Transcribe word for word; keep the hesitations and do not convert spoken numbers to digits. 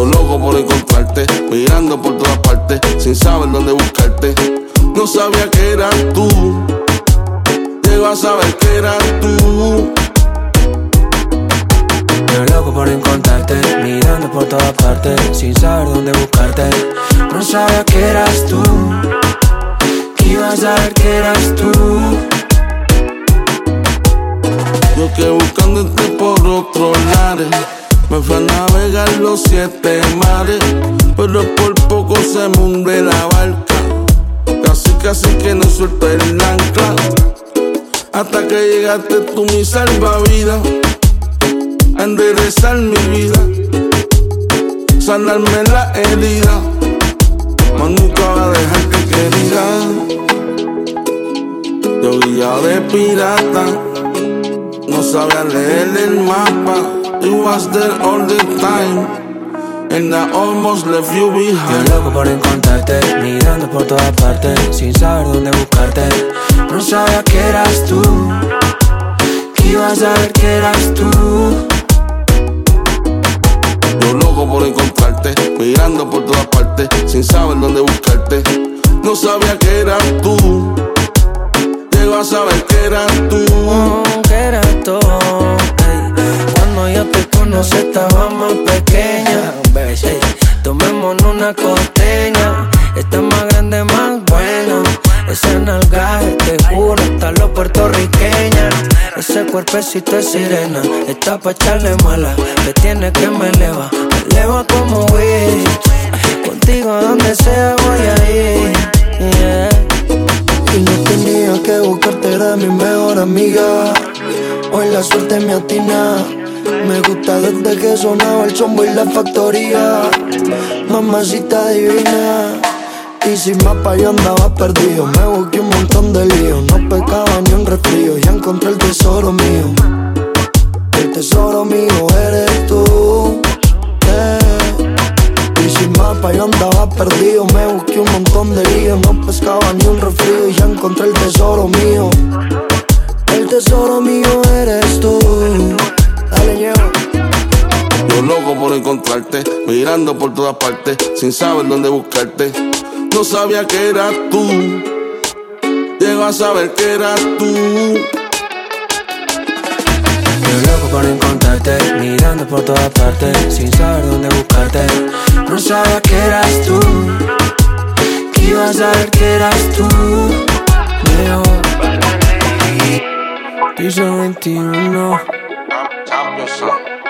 Yo loco por encontrarte, mirando por todas partes, sin saber dónde buscarte. No sabía que eras tú, llego a saber que eras tú. Yo loco por encontrarte, mirando por todas partes, sin saber dónde buscarte. No sabía que eras tú, que iba a saber que eras tú. Yo que buscándote por otros lares, me fui a navegar los siete mares, pero por poco se me hunde la barca. Casi, casi que no suelto el ancla, hasta que llegaste tú, mi salvavidas, a enderezar mi vida, sanarme la herida, mas nunca va a dejar que querida. Yo guiado de pirata, no sabía leer el mapa. You was there all the time, and I almost left you behind. Yo loco por encontrarte, mirando por todas partes, sin saber dónde buscarte. No sabía que eras tú, que iba a saber que eras tú. Yo loco por encontrarte, mirando por todas partes, sin saber dónde buscarte. No sabía que eras tú, llego a saber que eras tú. Oh, que eras tú. Cuando yo te conocí estaba más pequeña. Ey, tomémonos una costeña. Esta más grande, más buena. Ese nalgaje, te juro, está lo puertorriqueña. Ese cuerpecito es sirena, está pa' echarle mala. Te tiene que me eleva, me eleva como witch. Contigo donde sea voy a ir, yeah. Y no tenía que buscarte, era mi mejor amiga. Hoy la suerte me atina. Me gusta desde que sonaba el chombo y la factoría. Mamacita divina. Y sin mapa yo andaba perdido. Me busqué un montón de líos. No pecaba ni un resfrío. Ya encontré el tesoro mío. El tesoro mío eres tú, eh. Y sin mapa yo andaba perdido. Me busqué un montón de líos. No pescaba ni un resfrío. Y ya encontré el tesoro mío. El tesoro mío eres tú. Dale, llevo. Yo loco por encontrarte, mirando por todas partes, sin saber dónde buscarte. No sabía que eras tú, llego a saber que eras tú. Yo loco por encontrarte, mirando por todas partes, sin saber dónde buscarte. No sabía que eras tú, que iba a saber que eras tú. Leo, piso veintiuno. Cambio,